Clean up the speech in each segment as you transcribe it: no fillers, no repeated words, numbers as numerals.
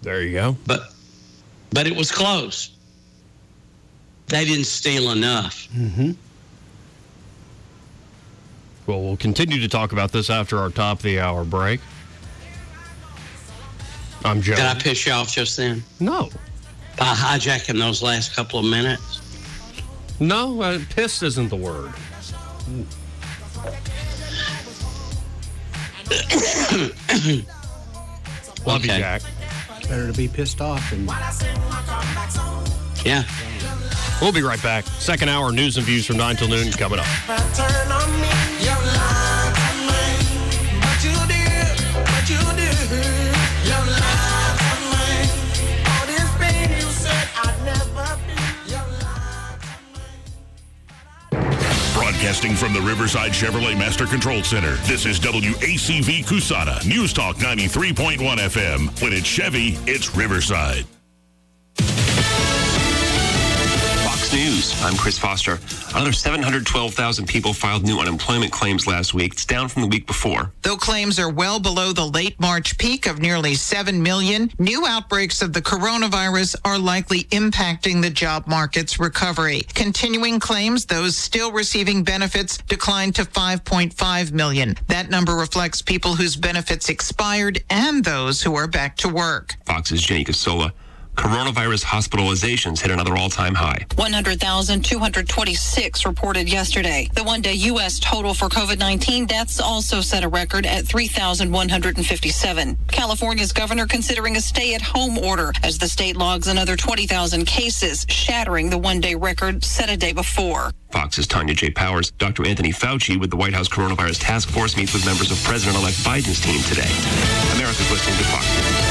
There you go. But it was close. They didn't steal enough. Mm-hmm. Well, we'll continue to talk about this after our top of the hour break. I'm Joe. Did I piss you off just then? No. By hijacking those last couple of minutes? No, pissed isn't the word. Love you, Jack. Better to be pissed off than... Yeah. We'll be right back. Second hour news and views from 9 till noon coming up. Broadcasting from the Riverside Chevrolet Master Control Center, this is WACV Cusana, News Talk 93.1 FM. When it's Chevy, it's Riverside. Fox News, I'm Chris Foster. Another 712,000 people filed new unemployment claims last week. It's down from the week before. Though claims are well below the late March peak of nearly 7 million, new outbreaks of the coronavirus are likely impacting the job market's recovery. Continuing claims, those still receiving benefits, declined to 5.5 million. That number reflects people whose benefits expired and those who are back to work. Fox's Jenny Casola. Coronavirus hospitalizations hit another all-time high. 100,226 reported yesterday. The one-day U.S. total for COVID-19 deaths also set a record at 3,157. California's governor considering a stay-at-home order as the state logs another 20,000 cases, shattering the one-day record set a day before. Fox's Tanya J. Powers. Dr. Anthony Fauci with the White House Coronavirus Task Force meets with members of President-elect Biden's team today. America's listening to Fox News.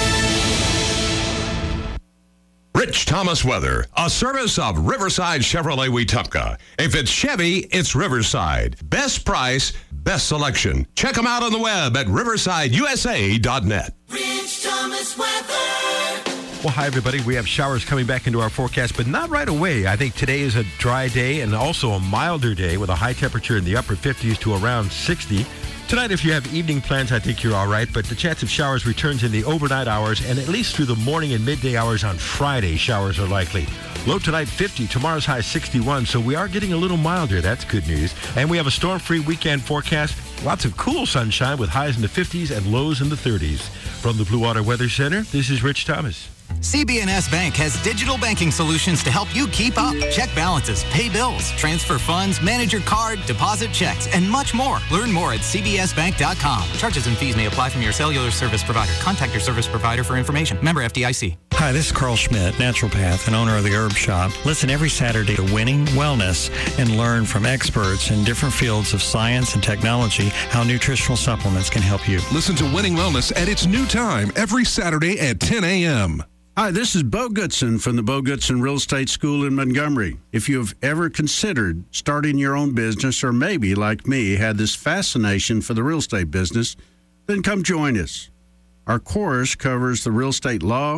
Rich Thomas weather, a service of Riverside Chevrolet Wetumpka. If it's Chevy, it's Riverside. Best price, best selection. Check them out on the web at riversideusa.net. Rich Thomas weather. Well, hi, everybody. We have showers coming back into our forecast, but not right away. I think today is a dry day and also a milder day with a high temperature in the upper 50s to around 60. Tonight, if you have evening plans, I think you're all right, but the chance of showers returns in the overnight hours, and at least through the morning and midday hours on Friday, showers are likely. Low tonight, 50. Tomorrow's high, 61, so we are getting a little milder. That's good news. And we have a storm-free weekend forecast. Lots of cool sunshine with highs in the 50s and lows in the 30s. From the Blue Water Weather Center, this is Rich Thomas. CB&S Bank has digital banking solutions to help you keep up. Check balances, pay bills, transfer funds, manage your card, deposit checks, and much more. Learn more at cbsbank.com. Charges and fees may apply from your cellular service provider. Contact your service provider for information. Member FDIC. Hi, this is Carl Schmidt, naturopath and owner of the Herb Shop. Listen every Saturday to Winning Wellness and learn from experts in different fields of science and technology how nutritional supplements can help you. Listen to Winning Wellness at its new time every Saturday at 10 a.m. Hi, this is Bo Goodson from the Bo Goodson Real Estate School in Montgomery. If you have ever considered starting your own business or maybe, like me, had this fascination for the real estate business, then come join us. Our course covers the real estate law,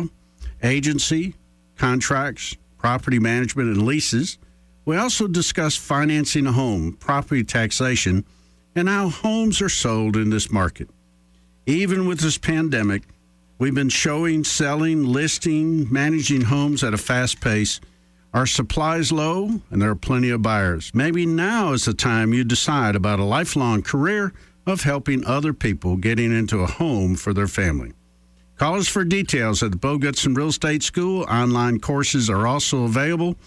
agency, contracts, property management, and leases. We also discuss financing a home, property taxation, and how homes are sold in this market. Even with this pandemic, we've been showing, selling, listing, managing homes at a fast pace. Our supply is low, and there are plenty of buyers. Maybe now is the time you decide about a lifelong career of helping other people getting into a home for their family. Call us for details at the Bo Goodson Real Estate School. Online courses are also available,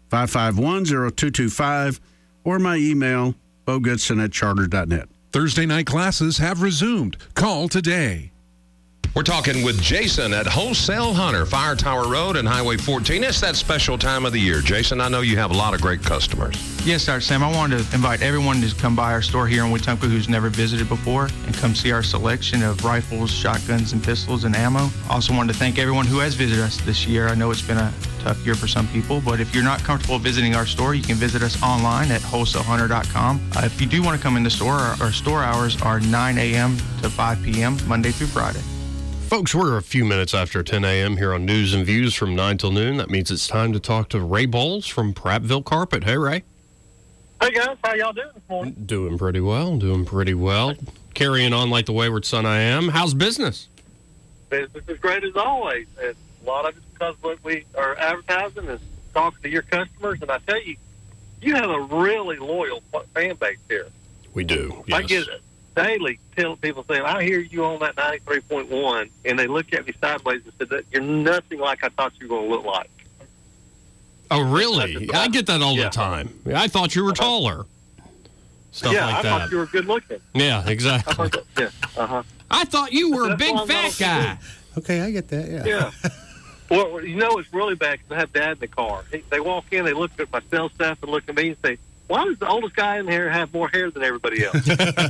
551-0225, or my email, bogoodson@charter.net. Thursday night classes have resumed. Call today. We're talking with Jason at Wholesale Hunter, Fire Tower Road and Highway 14. It's that special time of the year. Jason, I know you have a lot of great customers. Yes, Dr. Sam. I wanted to invite everyone to come by our store here in Wetumpka who's never visited before and come see our selection of rifles, shotguns, and pistols and ammo. Also wanted to thank everyone who has visited us this year. I know it's been a tough year for some people, but if you're not comfortable visiting our store, you can visit us online at wholesalehunter.com. If you do want to come in the store, our store hours are 9 a.m. to 5 p.m. Monday through Friday. Folks, we're a few minutes after 10 a.m. here on News and Views from 9 till noon. That means it's time to talk to Ray Bowles from Prattville Carpet. Hey, Ray. Hey, guys. How y'all doing this morning? Doing pretty well. Carrying on like the wayward son I am. How's business? business is great as always. And a lot of it's because of what we are advertising and talking to your customers. And I tell you, you have a really loyal fan base here. We do, yes. I get it daily telling people saying, I hear you on that 93.1, and they look at me sideways and said, you're nothing like I thought you were going to look like. Oh, really? I get that all the time. I thought you were taller. Stuff like I that. thought you were good looking. Yeah, exactly. I thought you were a big fat guy. Okay, I get that, Yeah. Well, you know it's really bad because I have Dad in the car. They walk in, they look at my sales staff and look at me and say, why does the oldest guy in here have more hair than everybody else?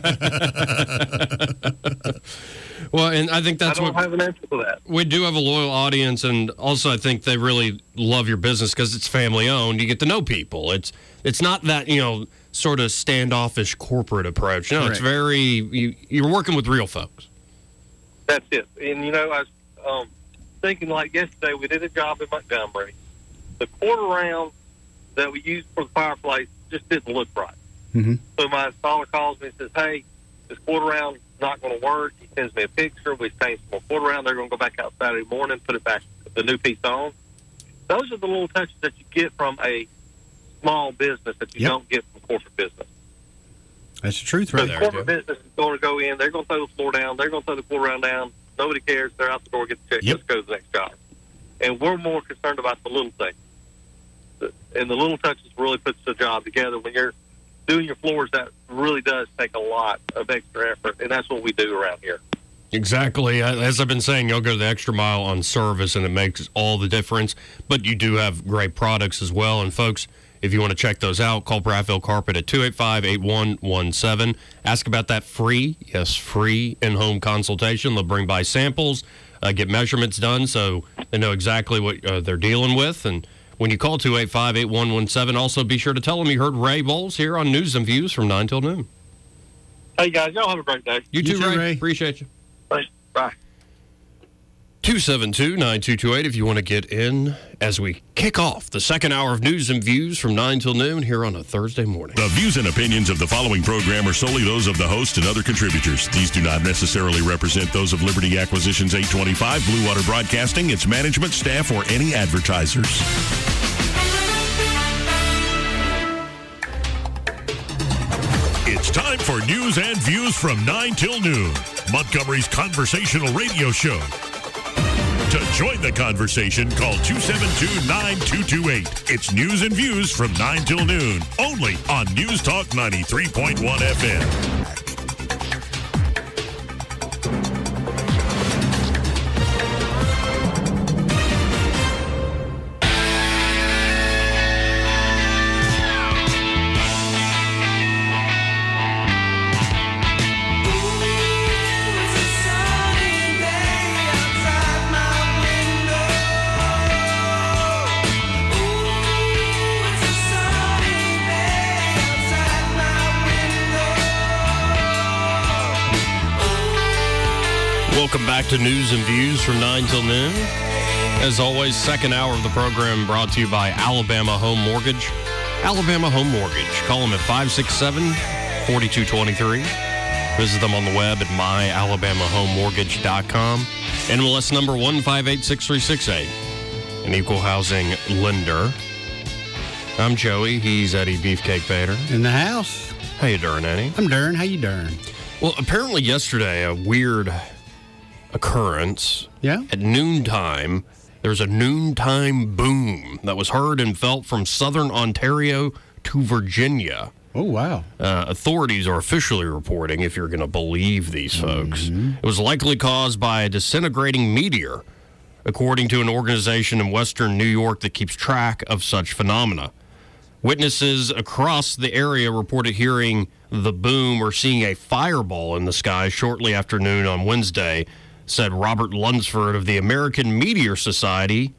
Well, and I think that's I don't have an answer for that. We do have a loyal audience, and also I think they really love your business because it's family owned. You get to know people. It's not that, sort of standoffish corporate approach. No, It's very, you're working with real folks. That's it. And, I was thinking like yesterday, we did a job in Montgomery. The quarter round that we used for the fireplace just didn't look right. Mm-hmm. So my installer calls me and says, hey, this quarter round is not going to work. He sends me a picture. We change some more quarter round. They're going to go back out Saturday morning, put it back, the new piece on. Those are the little touches that you get from a small business that you don't get from corporate business. That's the truth right there. Corporate business is going to go in. They're going to throw the floor down. They're going to throw the quarter round down. Nobody cares. They're out the door, get the check. Let's go to the next job. And we're more concerned about the little things. And the little touches really puts the job together. When you're doing your floors, that really does take a lot of extra effort, and that's what we do around here. Exactly. As I've been saying, you'll go the extra mile on service, and it makes all the difference. But you do have great products as well. And, folks, if you want to check those out, call Prattville Carpet at 285-8117. Ask about that free in-home consultation. They'll bring by samples, get measurements done so they know exactly what they're dealing with. And when you call 285-8117, also be sure to tell them you heard Ray Bowles here on News and Views from 9 till noon. Hey, guys, y'all have a great day. You too, Ray. Appreciate you. Thanks. Bye. 272-9228 if you want to get in as we kick off the second hour of News and Views from 9 till noon here on a Thursday morning. The views and opinions of the following program are solely those of the host and other contributors. These do not necessarily represent those of Liberty Acquisitions 825, Blue Water Broadcasting, its management, staff, or any advertisers. It's time for News and Views from 9 till noon, Montgomery's conversational radio show. To join the conversation, call 272-9228. It's News and Views from 9 till noon, only on News Talk 93.1 FM. Welcome back to News and Views from 9 till noon. As always, second hour of the program brought to you by Alabama Home Mortgage. Alabama Home Mortgage. Call them at 567-4223. Visit them on the web at myalabamahomemortgage.com. NMLS number 1586368. An equal housing lender. I'm Joey. He's Eddie Beefcake Bader. In the house. How you doing, Eddie? I'm Darren. How you doing? Well, apparently yesterday, a weird occurrence. Yeah? At noontime, there's a noontime boom that was heard and felt from southern Ontario to Virginia. Oh, wow. Authorities are officially reporting, if you're going to believe these folks, it was likely caused by a disintegrating meteor, according to an organization in western New York that keeps track of such phenomena. Witnesses across the area reported hearing the boom or seeing a fireball in the sky shortly after noon on Wednesday, said Robert Lunsford of the American Meteor Society.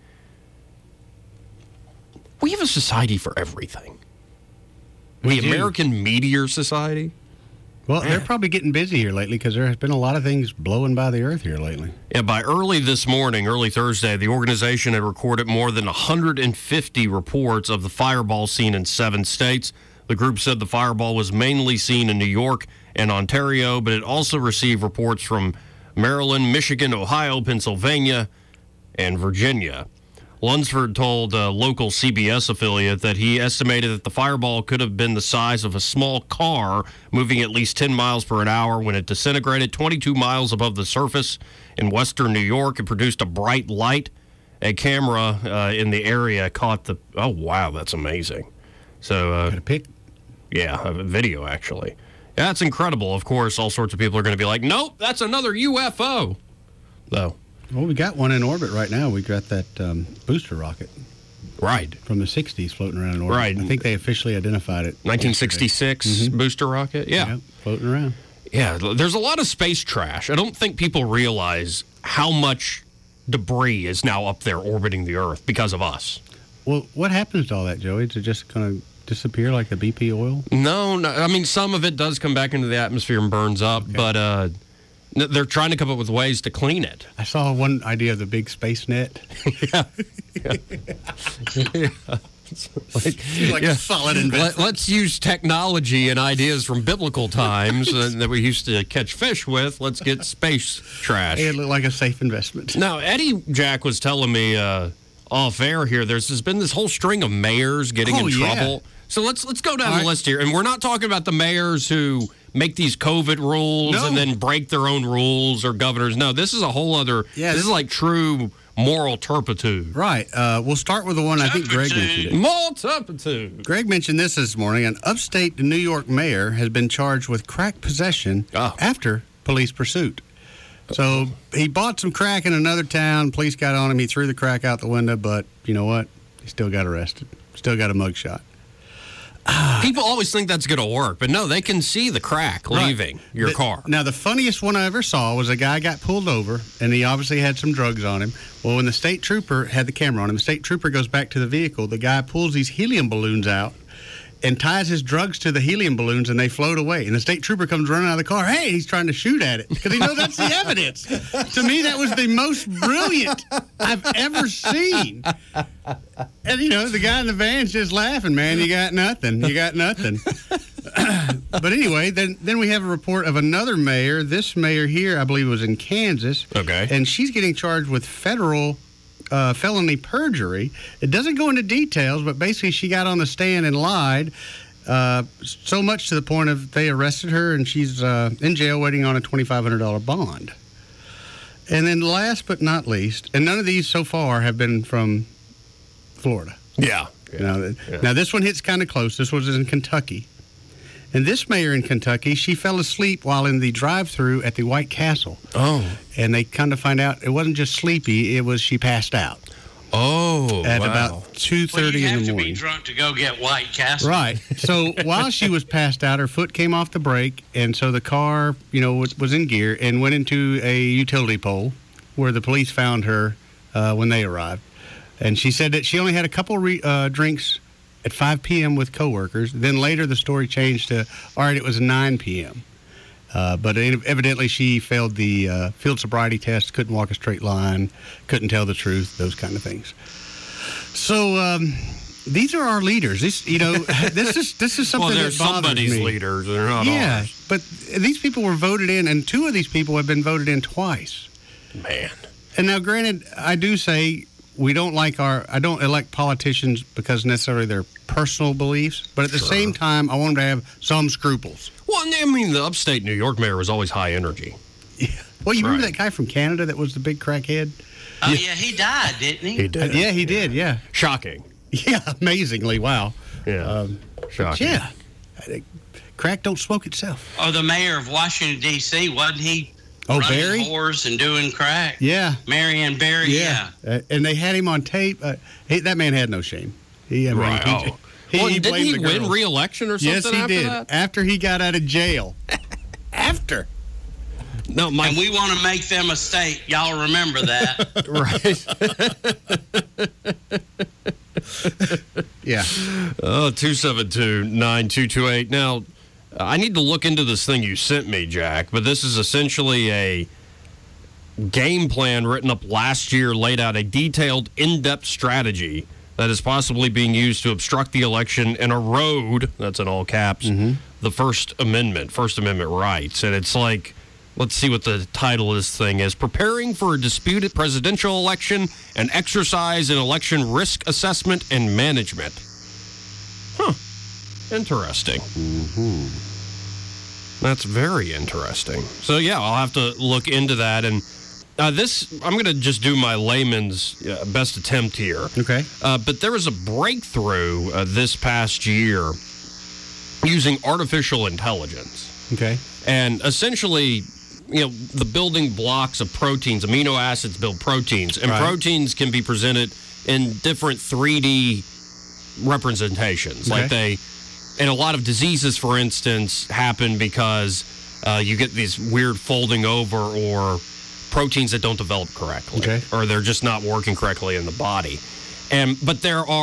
We have a society for everything. The American Meteor Society? Well, they're probably getting busy here lately because there has been a lot of things blowing by the earth here lately. Yeah, by early Thursday, the organization had recorded more than 150 reports of the fireball seen in 7 states. The group said the fireball was mainly seen in New York and Ontario, but it also received reports from Maryland, Michigan, Ohio, Pennsylvania, and Virginia. Lunsford told a local CBS affiliate that he estimated that the fireball could have been the size of a small car moving at least 10 miles per hour when it disintegrated 22 miles above the surface in western New York. It produced a bright light. A camera in the area caught the... Oh, wow, that's amazing. So, got a pic? Yeah, a video, actually. Yeah, that's incredible. Of course, all sorts of people are going to be like, nope, that's another UFO. Though. Well, we got one in orbit right now. We got that booster rocket. Right. From the 60s floating around in orbit. Right. I think they officially identified it. 1966 booster rocket? Yeah. Floating around. Yeah, there's a lot of space trash. I don't think people realize how much debris is now up there orbiting the Earth because of us. Well, what happens to all that, Joey? Is it just going to disappear like the BP oil? No. I mean, some of it does come back into the atmosphere and burns up, but they're trying to come up with ways to clean it. I saw one idea of the big space net. Yeah. Like a solid investment. Let's use technology and ideas from biblical times that we used to catch fish with. Let's get space trash. It looked like a safe investment. Now, Eddie Jack was telling me off air here, there's been this whole string of mayors getting in trouble. So let's go down the list here. And we're not talking about the mayors who make these COVID rules and then break their own rules, or governors. No, this is a whole other... Yeah, this is like true moral turpitude. Right. We'll start with the one I think Greg mentioned it. Moral turpitude. Greg mentioned this morning. An upstate New York mayor has been charged with crack possession after police pursuit. So he bought some crack in another town. Police got on him. He threw the crack out the window, but you know what? He still got arrested. Still got a mugshot. People always think that's going to work, but no, they can see the crack leaving your car. Now, the funniest one I ever saw was a guy got pulled over, and he obviously had some drugs on him. Well, when the state trooper had the camera on him, the state trooper goes back to the vehicle. The guy pulls these helium balloons out and ties his drugs to the helium balloons, and they float away. And the state trooper comes running out of the car. Hey, he's trying to shoot at it because he knows that's the evidence. To me, that was the most brilliant I've ever seen. And, you know, the guy in the van's just laughing, man. You got nothing. You got nothing. But anyway, then we have a report of another mayor. This mayor here, I believe, was in Kansas. Okay. And she's getting charged with federal felony perjury. It doesn't go into details, but basically she got on the stand and lied, so much to the point of they arrested her, and she's in jail waiting on a $2,500 bond. And then last but not least, and none of these so far have been from Florida. Yeah. Now this one hits kind of close. This was in Kentucky. And this mayor in Kentucky, she fell asleep while in the drive-thru at the White Castle. Oh. And they kind of find out it wasn't just sleepy, it was she passed out. Oh, At about 2:30 in the morning. You have to be drunk to go get White Castle. Right. So while she was passed out, her foot came off the brake, and so the car, was in gear and went into a utility pole where the police found her when they arrived. And she said that she only had a couple drinks at 5 p.m. with coworkers. Then later the story changed to, all right, it was 9 p.m. But evidently she failed the field sobriety test, couldn't walk a straight line, couldn't tell the truth, those kind of things. So these are our leaders. This is something they're that bothers somebody's me. leaders. They're not ours. But these people were voted in, and two of these people have been voted in twice. Man. And now, granted, I do say I don't elect politicians because necessarily their personal beliefs, but at the same time, I want them to have some scruples. Well, I mean, the upstate New York mayor was always high energy. Yeah. Well, you remember that guy from Canada that was the big crackhead? Oh, yeah, he died, didn't he? He did. Yeah, he did, yeah. Shocking. Yeah, amazingly, wow. Yeah, shocking. Yeah. Crack don't smoke itself. Oh, the mayor of Washington, D.C., wasn't he? Oh, running Barry? whores and doing crack. Yeah. Marianne Barry, yeah. And they had him on tape. That man had no shame. Didn't he win re-election or something yes, he after did. that? After he got out of jail. After. No, and we want to make them a state. Y'all remember that. Right. Yeah. 272-9228. Now, I need to look into this thing you sent me, Jack, but this is essentially a game plan written up last year, laid out a detailed, in-depth strategy that is possibly being used to obstruct the election and erode, that's in all caps, the First Amendment rights. And it's like Let's see what the title of this thing is. Preparing for a disputed presidential election, an exercise in election risk assessment and management. Huh. Interesting. Mm-hmm. That's very interesting. So, yeah, I'll have to look into that. And I'm going to just do my layman's best attempt here. Okay. But there was a breakthrough this past year using artificial intelligence. Okay. And essentially, the building blocks of proteins, amino acids build proteins, and proteins can be presented in different 3D representations. Okay. And a lot of diseases, for instance, happen because you get these weird folding over or proteins that don't develop correctly, or they're just not working correctly in the body. But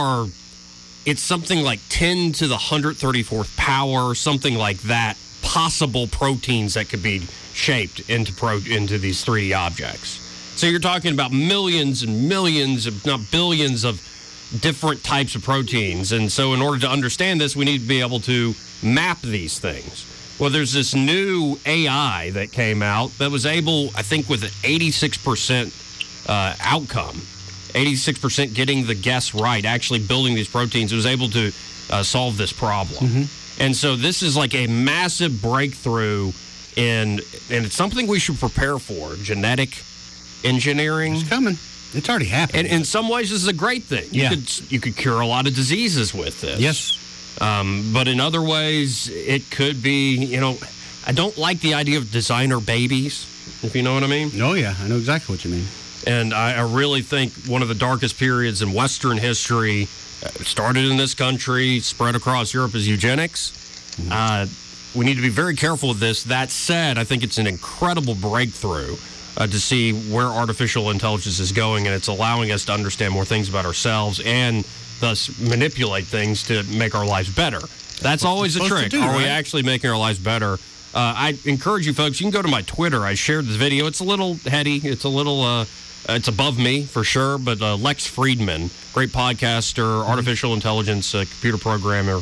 it's something like 10 to the 134th power, something like that, possible proteins that could be shaped into these 3D objects. So you're talking about millions and millions, if not billions, of different types of proteins. And so in order to understand this, we need to be able to map these things. Well, there's this new AI that came out that was able, I think, with an 86% outcome, 86% getting the guess right, actually building these proteins, it was able to solve this problem. Mm-hmm. And so this is like a massive breakthrough and it's something we should prepare for, genetic engineering. It's coming. It's already happening. And in some ways, this is a great thing. Yeah. You could cure a lot of diseases with this. Yes. But in other ways, it could be, I don't like the idea of designer babies, if you know what I mean. Oh, yeah. I know exactly what you mean. And I really think one of the darkest periods in Western history started in this country, spread across Europe, is eugenics. Mm-hmm. We need to be very careful with this. That said, I think it's an incredible breakthrough to see where artificial intelligence is going, and it's allowing us to understand more things about ourselves and thus manipulate things to make our lives better. That's always a trick. Are we actually making our lives better? I encourage you folks, you can go to my Twitter. I shared this video. It's a little heady. It's a little, it's above me for sure, but Lex Friedman, great podcaster, artificial intelligence, computer programmer,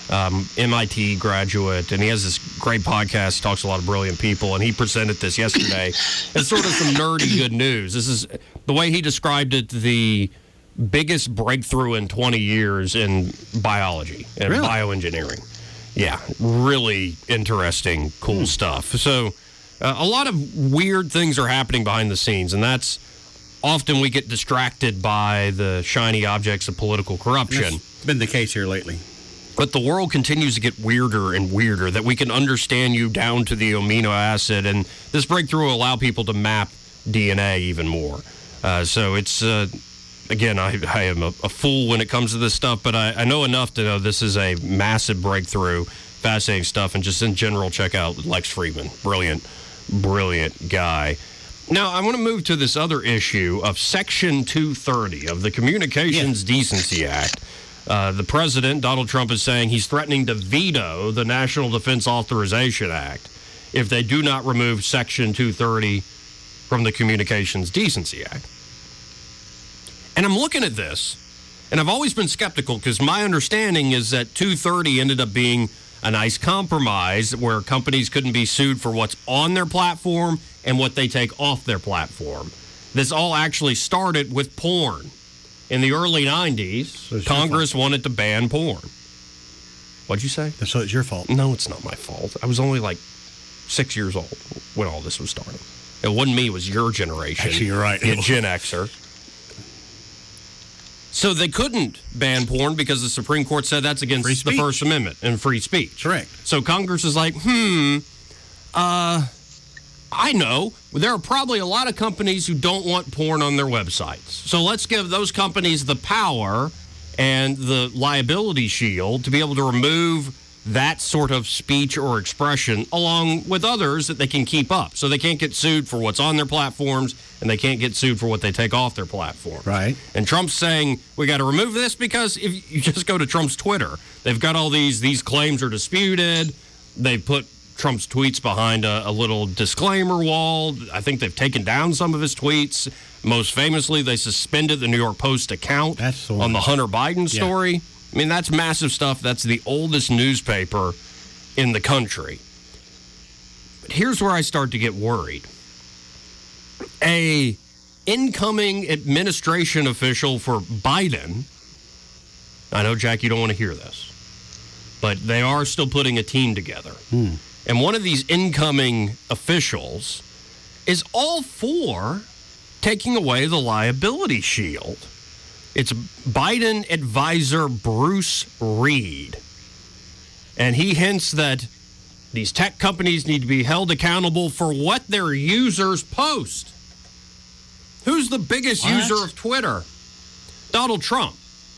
MIT graduate, and he has this great podcast, talks to a lot of brilliant people, and he presented this yesterday as sort of some nerdy good news. This is the way he described it, the biggest breakthrough in 20 years in biology and bioengineering. Yeah, really interesting, cool stuff. So a lot of weird things are happening behind the scenes, and that's often we get distracted by the shiny objects of political corruption. That's been the case here lately. But the world continues to get weirder and weirder, that we can understand you down to the amino acid, and this breakthrough will allow people to map DNA even more. So it's, again, I am a fool when it comes to this stuff, but I know enough to know this is a massive breakthrough, fascinating stuff, and just in general, check out Lex Friedman. Brilliant guy. Now, I want to move to this other issue of Section 230 of the Communications Decency Act. The president, Donald Trump, is saying he's threatening to veto the National Defense Authorization Act if they do not remove Section 230 from the Communications Decency Act. And I'm looking at this, and I've always been skeptical because my understanding is that 230 ended up being a nice compromise where companies couldn't be sued for what's on their platform and what they take off their platform. This all actually started with porn. In the early 90s, Congress wanted to ban porn. What'd you say? So it's your fault. No, it's not my fault. I was only like 6 years old when all this was starting. It wasn't me, it was your generation. Actually, you're right. You Gen Xer. So they couldn't ban porn because the Supreme Court said that's against the First Amendment and free speech. Correct. So Congress is like, I know there are probably a lot of companies who don't want porn on their websites. So let's give those companies the power and the liability shield to be able to remove that sort of speech or expression along with others that they can keep up. So they can't get sued for what's on their platforms and they can't get sued for what they take off their platform. Right. And Trump's saying we got to remove this because if you just go to Trump's Twitter, they've got all these claims are disputed. They put Trump's tweets behind a little disclaimer wall. I think they've taken down some of his tweets. Most famously, they suspended the New York Post account on the Hunter Biden story. Yeah. I mean, that's massive stuff. That's the oldest newspaper in the country. But here's where I start to get worried. A incoming administration official for Biden, I know, Jack, you don't want to hear this, but they are still putting a team together. And one of these incoming officials is all for taking away the liability shield. It's Biden advisor Bruce Reed. And he hints that these tech companies need to be held accountable for what their users post. Who's the biggest user of Twitter? Donald Trump.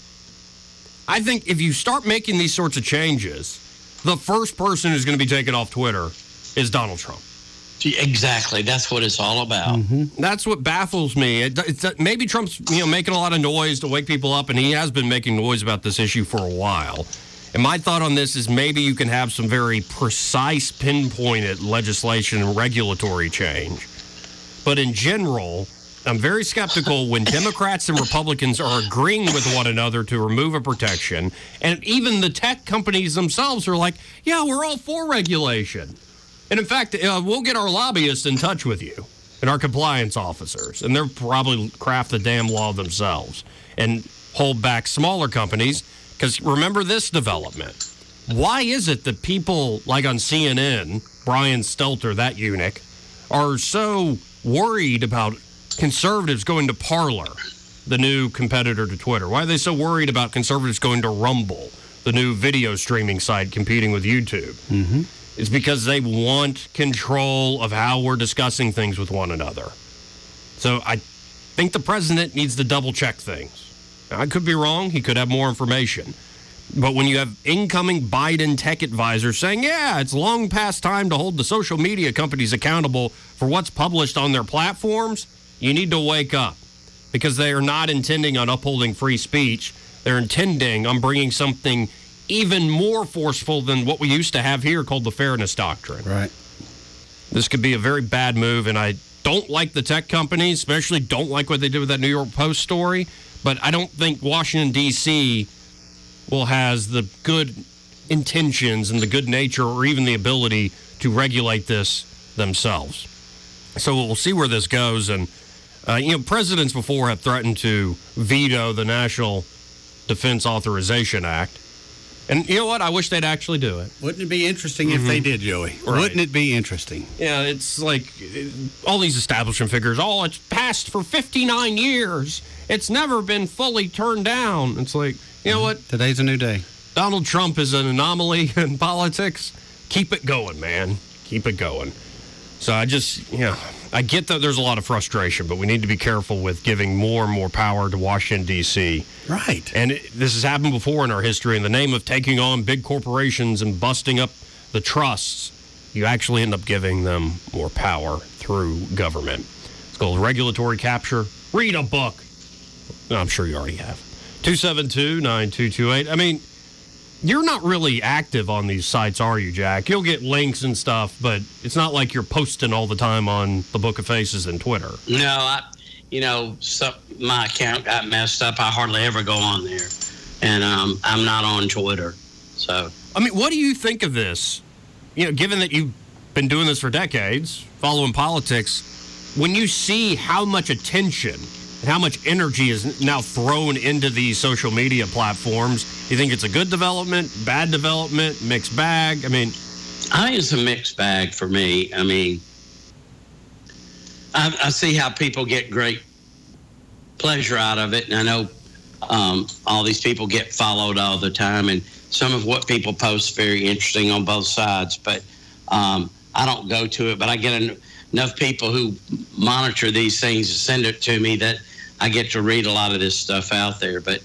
I think if you start making these sorts of changes, the first person who's going to be taken off Twitter is Donald Trump. Exactly. That's what it's all about. That's what baffles me. Maybe Trump's making a lot of noise to wake people up, and he has been making noise about this issue for a while. And my thought on this is maybe you can have some very precise, pinpointed legislation and regulatory change. But in general, I'm very skeptical when Democrats and Republicans are agreeing with one another to remove a protection. And even the tech companies themselves are like, yeah, we're all for regulation. And in fact, we'll get our lobbyists in touch with you and our compliance officers. And they'll probably craft the damn law themselves and hold back smaller companies. Because remember this development. Why is it that people like on CNN, Brian Stelter, that eunuch, are so worried about conservatives going to Parler, the new competitor to Twitter? Why are they so worried about conservatives going to Rumble, the new video streaming site competing with YouTube? It's because they want control of how we're discussing things with one another. So I think the president needs to double check things. Now, I could be wrong. He could have more information. But when you have incoming Biden tech advisors saying, yeah, it's long past time to hold the social media companies accountable for what's published on their platforms, you need to wake up, because they are not intending on upholding free speech. They're intending on bringing something even more forceful than what we used to have here called the Fairness Doctrine. Right. This could be a very bad move, and I don't like the tech companies, especially don't like what they did with that New York Post story, but I don't think Washington, D.C. has the good intentions and the good nature or even the ability to regulate this themselves. So we'll see where this goes, and presidents before have threatened to veto the National Defense Authorization Act. And you know what? I wish they'd actually do it. Wouldn't it be interesting if they did, Joey? Right. Wouldn't it be interesting? Yeah, it's like all these establishment figures, it's passed for 59 years. It's never been fully turned down. It's like, you know what? Today's a new day. Donald Trump is an anomaly in politics. Keep it going, man. Keep it going. So I get that there's a lot of frustration, but we need to be careful with giving more and more power to Washington, D.C. Right. And this has happened before in our history. In the name of taking on big corporations and busting up the trusts, you actually end up giving them more power through government. It's called regulatory capture. Read a book. I'm sure you already have. 272-9228. I mean, you're not really active on these sites, are you, Jack? You'll get links and stuff, but it's not like you're posting all the time on the Book of Faces and Twitter. No, my account got messed up. I hardly ever go on there, and I'm not on Twitter. So, I mean, what do you think of this? Given that you've been doing this for decades, following politics, when you see how much attention and how much energy is now thrown into these social media platforms, do you think it's a good development, bad development, mixed bag? I think it's a mixed bag for me. I mean, I see how people get great pleasure out of it, and I know all these people get followed all the time, and some of what people post is very interesting on both sides, but I don't go to it, but I get enough people who monitor these things and send it to me that I get to read a lot of this stuff out there. But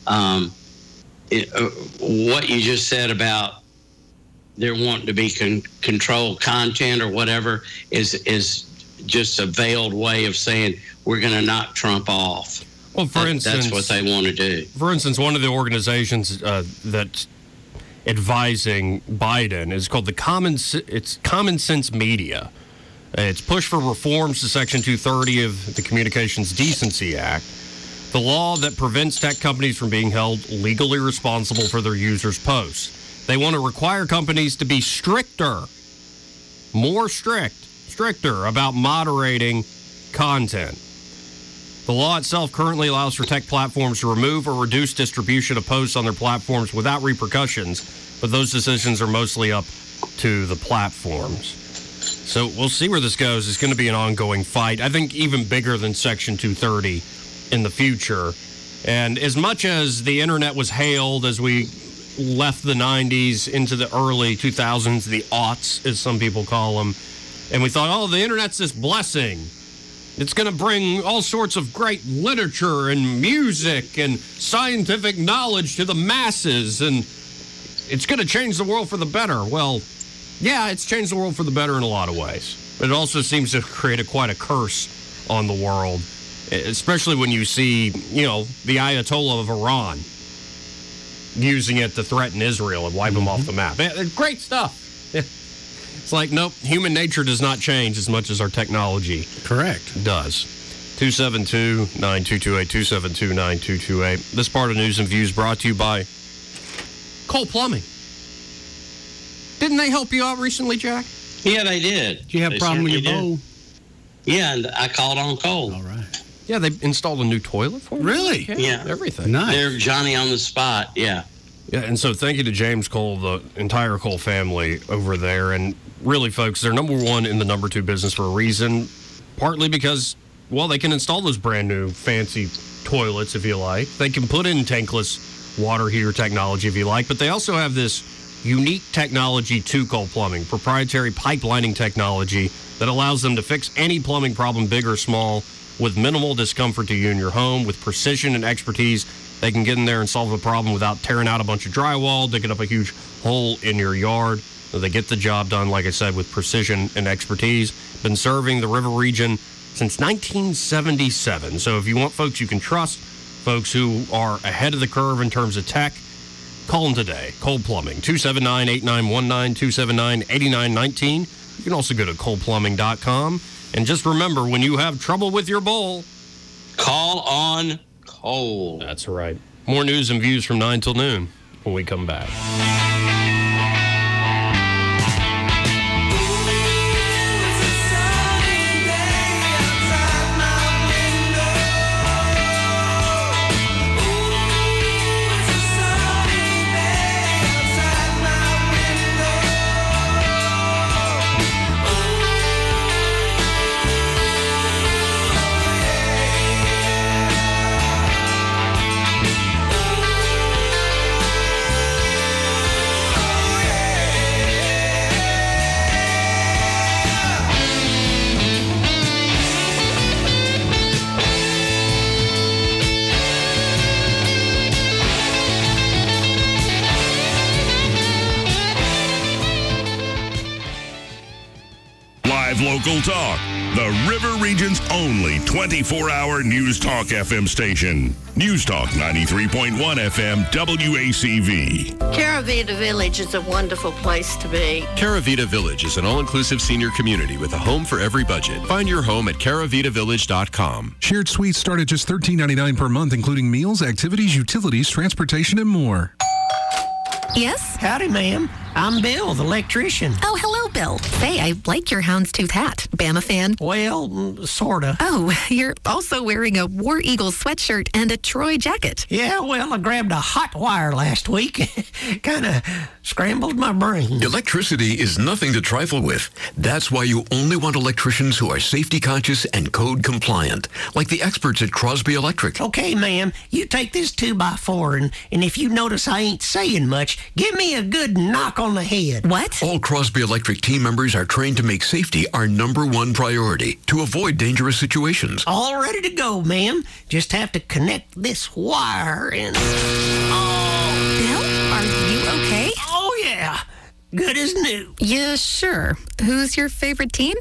what you just said about there wanting to be controlled content or whatever is just a veiled way of saying we're going to knock Trump off. Well, for instance, that's what they want to do. For instance, one of the organizations that's advising Biden is called Common Sense Media. It's pushed for reforms to Section 230 of the Communications Decency Act, the law that prevents tech companies from being held legally responsible for their users' posts. They want to require companies to be stricter more stricter about moderating content. The law itself currently allows for tech platforms to remove or reduce distribution of posts on their platforms without repercussions, but those decisions are mostly up to the platforms. So we'll see where this goes. It's going to be an ongoing fight. I think even bigger than Section 230 in the future. And as much as the internet was hailed as we left the 90s into the early 2000s, the aughts, as some people call them, and we thought, oh, the internet's this blessing. It's going to bring all sorts of great literature and music and scientific knowledge to the masses, and it's going to change the world for the better. Well, yeah, it's changed the world for the better in a lot of ways. But it also seems to create quite a curse on the world, especially when you see, the Ayatollah of Iran using it to threaten Israel and wipe them off the map. Great stuff. It's like, nope, human nature does not change as much as our technology does. 272-9228, 272-9228. This part of News and Views brought to you by Cole Plumbing. Didn't they help you out recently, Jack? Yeah, they did. Did you have a problem with your bowl? Yeah, and I called on Cole. All right. Yeah, they installed a new toilet for me. Really? Yeah. Everything. Nice. They're Johnny on the spot, yeah. Yeah, and so thank you to James Cole, the entire Cole family over there. And really, folks, they're number one in the number two business for a reason, partly because, well, they can install those brand new fancy toilets if you like. They can put in tankless water heater technology if you like, but they also have this unique technology to Cole Plumbing, proprietary pipelining technology that allows them to fix any plumbing problem, big or small, with minimal discomfort to you and your home. With precision and expertise, they can get in there and solve a problem without tearing out a bunch of drywall, digging up a huge hole in your yard. They get the job done, like I said, with precision and expertise. Been serving the River region since 1977. So if you want folks you can trust, folks who are ahead of the curve in terms of tech, call them today. Cole Plumbing, 279-8919, 279-8919. You can also go to coleplumbing.com. And just remember, when you have trouble with your bowl, call on Cole. That's right. More news and views from 9 till noon when we come back. Local Talk, the River Region's only 24-hour News Talk FM station. News Talk 93.1 FM WACV. Caravita Village is a wonderful place to be. Caravita Village is an all-inclusive senior community with a home for every budget. Find your home at caravitavillage.com. Shared suites start at just $13.99 per month, including meals, activities, utilities, transportation, and more. Yes? Howdy, ma'am. I'm Bill, the electrician. Oh, hello, Bill. Say, I like your houndstooth hat. Bama fan? Well, sorta. Oh, you're also wearing a War Eagle sweatshirt and a Troy jacket. Yeah, well, I grabbed a hot wire last week. Kinda scrambled my brain. Electricity is nothing to trifle with. That's why you only want electricians who are safety conscious and code compliant, like the experts at Crosby Electric. Okay, ma'am, you take this 2x4, and if you notice I ain't saying much, give me a good knock on the head. What? All Crosby Electric team members are trained to make safety our number one priority to avoid dangerous situations. All ready to go, ma'am. Just have to connect this wire and... Oh, Bill, are you okay? Oh, yeah. Good as new. Yeah, sure. Who's your favorite team?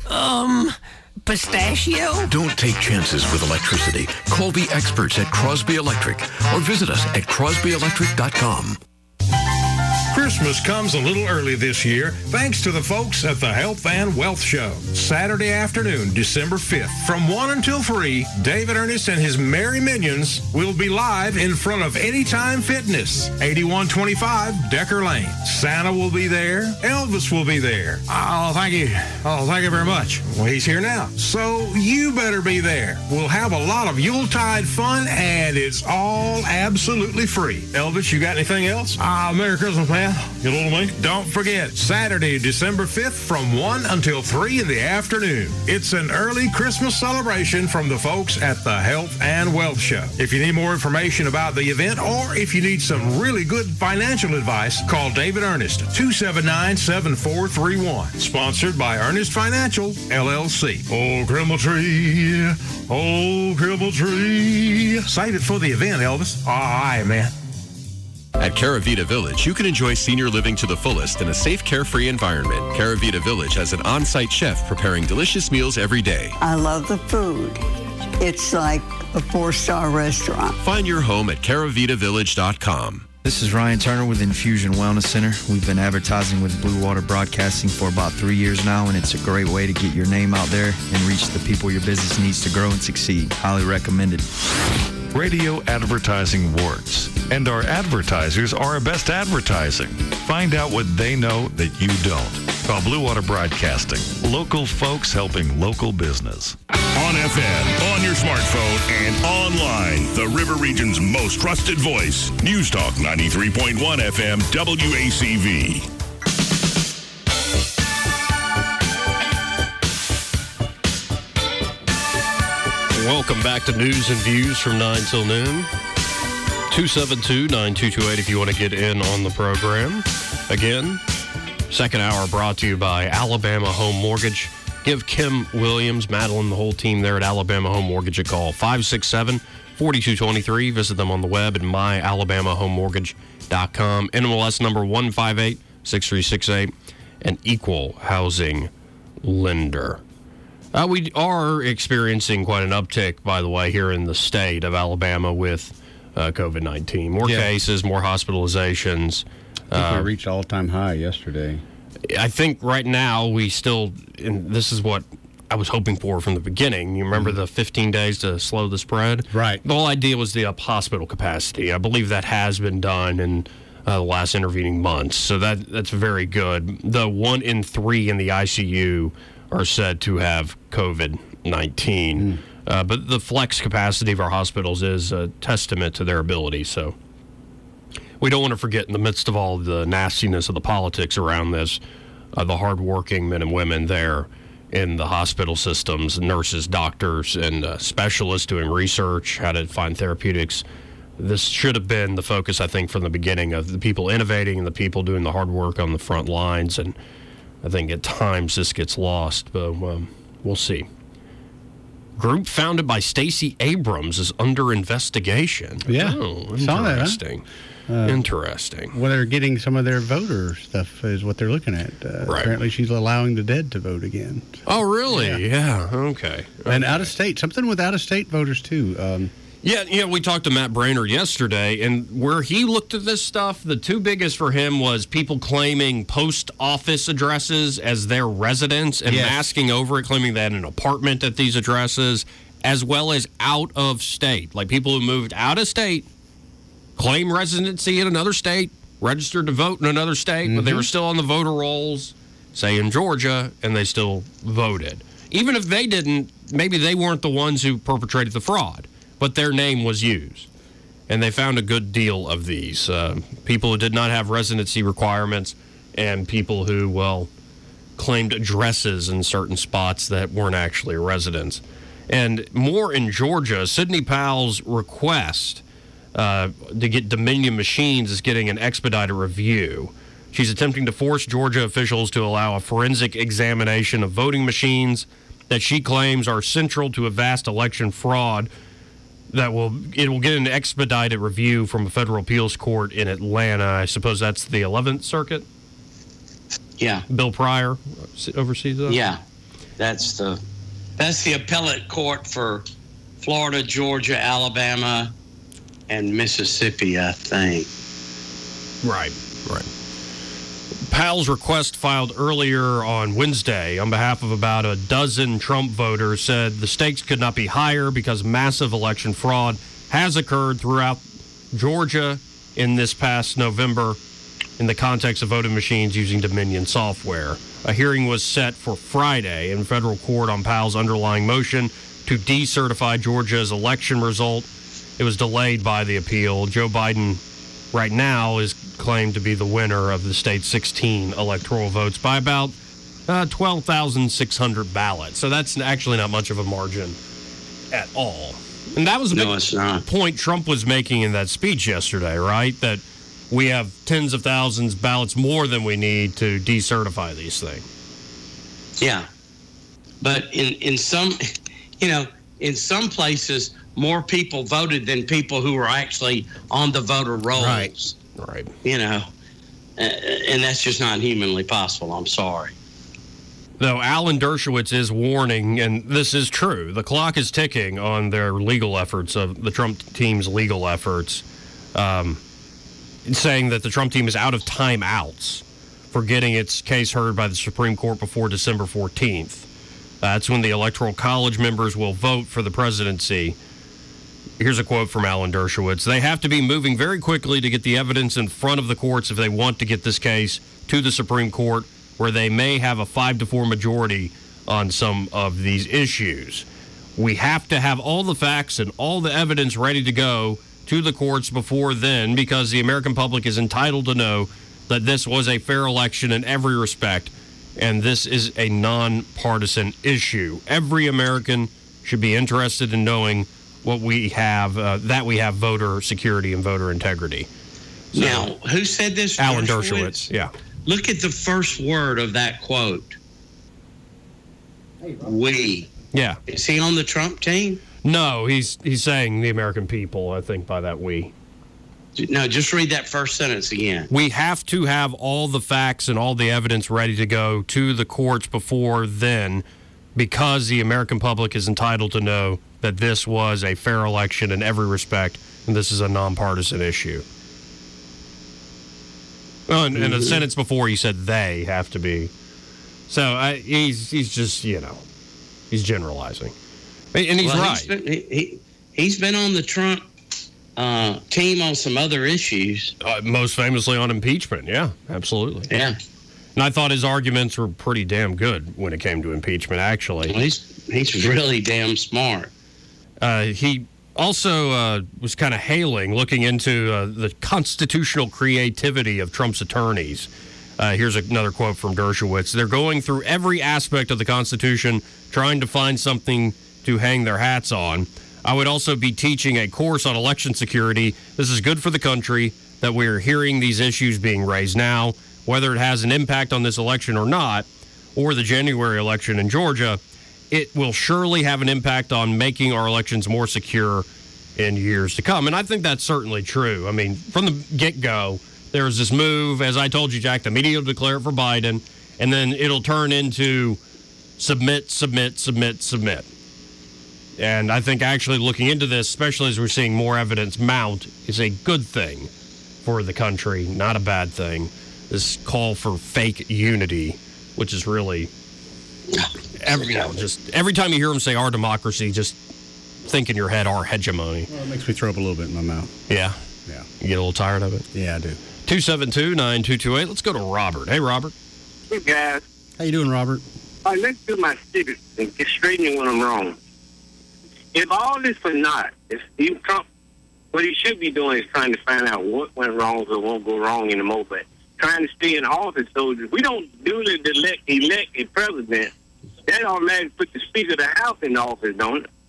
Pistachio? Don't take chances with electricity. Call the experts at Crosby Electric or visit us at crosbyelectric.com. Chris Christmas comes a little early this year thanks to the folks at the Health and Wealth Show. Saturday afternoon, December 5th, from 1 until 3, David Ernest and his merry minions will be live in front of Anytime Fitness, 8125 Decker Lane. Santa will be there. Elvis will be there. Oh, thank you. Oh, thank you very much. Well, he's here now. So you better be there. We'll have a lot of Yuletide fun, and it's all absolutely free. Elvis, you got anything else? Merry Christmas, man. You little me. Don't forget, Saturday, December 5th from 1 until 3 in the afternoon. It's an early Christmas celebration from the folks at the Health and Wealth Show. If you need more information about the event or if you need some really good financial advice, call David Ernest, 279-7431. Sponsored by Ernest Financial, LLC. Oh, Cribble Tree. Oh, Cribble Tree. Save it for the event, Elvis. All right, man. At Caravita Village, you can enjoy senior living to the fullest in a safe, carefree environment. Caravita Village has an on-site chef preparing delicious meals every day. I love the food. It's like a 4-star restaurant. Find your home at caravitavillage.com. This is Ryan Turner with Infusion Wellness Center. We've been advertising with Blue Water Broadcasting for about 3 years now, and it's a great way to get your name out there and reach the people your business needs to grow and succeed. Highly recommended. Radio advertising works, and our advertisers are our best advertising. Find out what they know that you don't. Call Blue Water Broadcasting. Local folks helping local business. On FM, on your smartphone, and online. The River Region's most trusted voice. News Talk 93.1 FM WACV. Welcome back to News and Views from 9 till noon. 272-9228 if you want to get in on the program. Again, second hour brought to you by Alabama Home Mortgage. Give Kim Williams, Madeline, the whole team there at Alabama Home Mortgage a call. 567-4223. Visit them on the web at myalabamahomemortgage.com. NMLS number 1586368. An equal housing lender. We are experiencing quite an uptick, by the way, here in the state of Alabama with COVID-19. More cases, more hospitalizations. I think we reached all-time high yesterday. I think right now we still, and this is what I was hoping for from the beginning. You remember the 15 days to slow the spread? Right. The whole idea was the up hospital capacity. I believe that has been done in the last intervening months. So that's very good. The 1 in 3 in the ICU are said to have COVID-19. But the flex capacity of our hospitals is a testament to their ability. So we don't want to forget, in the midst of all the nastiness of the politics around this, the hardworking men and women there in the hospital systems, nurses, doctors, and specialists doing research, how to find therapeutics. This should have been the focus, I think, from the beginning, of the people innovating and the people doing the hard work on the front lines. And I think at times this gets lost, but we'll see. Group founded by Stacey Abrams is under investigation. Yeah, saw that. Interesting. Interesting. Well, they're getting some of their voter stuff is what they're looking at. Right. Apparently, she's allowing the dead to vote again. Oh, really? Yeah. Okay. And out of state, something with out of state voters too. Yeah, we talked to Matt Brainerd yesterday, and where he looked at this stuff, the two biggest for him was people claiming post office addresses as their residence and masking over it, claiming they had an apartment at these addresses, as well as out of state. Like people who moved out of state, claim residency in another state, registered to vote in another state, but they were still on the voter rolls, say in Georgia, and they still voted. Even if they didn't, maybe they weren't the ones who perpetrated the fraud, but their name was used. And they found a good deal of these. People who did not have residency requirements and people who, claimed addresses in certain spots that weren't actually residents. And more in Georgia, Sidney Powell's request to get Dominion machines is getting an expedited review. She's attempting to force Georgia officials to allow a forensic examination of voting machines that she claims are central to a vast election fraud. It will get an expedited review from a federal appeals court in Atlanta. I suppose that's the 11th Circuit? Yeah. Bill Pryor oversees that? Yeah. That's the appellate court for Florida, Georgia, Alabama, and Mississippi, I think. Right. Powell's request filed earlier on Wednesday on behalf of about a dozen Trump voters said the stakes could not be higher because massive election fraud has occurred throughout Georgia in this past November in the context of voting machines using Dominion software. A hearing was set for Friday in federal court on Powell's underlying motion to decertify Georgia's election result. It was delayed by the appeal. Joe Biden right now is claimed to be the winner of the state's 16 electoral votes by about 12,600 ballots. So that's actually not much of a margin at all. And that was a big point Trump was making in that speech yesterday, right? That we have tens of thousands of ballots more than we need to decertify these things. Yeah. But in some, in some places, more people voted than people who were actually on the voter rolls. Right. And that's just not humanly possible. I'm sorry. Though Alan Dershowitz is warning, and this is true, the clock is ticking on their legal efforts, of the Trump team's legal efforts, saying that the Trump team is out of timeouts for getting its case heard by the Supreme Court before December 14th. That's when the Electoral College members will vote for the presidency. Here's a quote from Alan Dershowitz. They have to be moving very quickly to get the evidence in front of the courts if they want to get this case to the Supreme Court, where they may have a 5-4 majority on some of these issues. We have to have all the facts and all the evidence ready to go to the courts before then, because the American public is entitled to know that this was a fair election in every respect, and this is a nonpartisan issue. Every American should be interested in knowing what we have, that we have voter security and voter integrity. So, now, who said this? Alan Dershowitz, yeah. Look at the first word of that quote. We. Yeah. Is he on the Trump team? No, he's saying the American people, I think, by that we. No, just read that first sentence again. We have to have all the facts and all the evidence ready to go to the courts before then, because the American public is entitled to know that this was a fair election in every respect, and this is a nonpartisan issue. Well, and a sentence before he said they have to be. So he's just, he's generalizing. And he's right. He's been on the Trump team on some other issues. Most famously on impeachment, yeah, absolutely. Yeah. And I thought his arguments were pretty damn good when it came to impeachment, actually. Well, he's really damn smart. He also was kind of looking into the constitutional creativity of Trump's attorneys. Here's another quote from Dershowitz. They're going through every aspect of the Constitution, trying to find something to hang their hats on. I would also be teaching a course on election security. This is good for the country that we're hearing these issues being raised now. Whether it has an impact on this election or not, or the January election in Georgia, it will surely have an impact on making our elections more secure in years to come. And I think that's certainly true. I mean, from the get-go, there was this move, as I told you, Jack, the media will declare it for Biden, and then it'll turn into submit. And I think actually looking into this, especially as we're seeing more evidence mount, is a good thing for the country, not a bad thing. This call for fake unity, which is really, every time you hear them say our democracy, just think in your head our hegemony. Well, it makes me throw up a little bit in my mouth. Yeah? Yeah. You get a little tired of it? Yeah, I do. 272-9228. Let's go to Robert. Hey, Robert. Hey, guys. How you doing, Robert? All right, let's do my civics and get straightening when I'm wrong. If all this for naught, if Steve Trump, what he should be doing is trying to find out what went wrong or won't go wrong anymore, but trying to stay in office. So we don't duly elect a president. That automatically puts the Speaker of the House in office, don't it?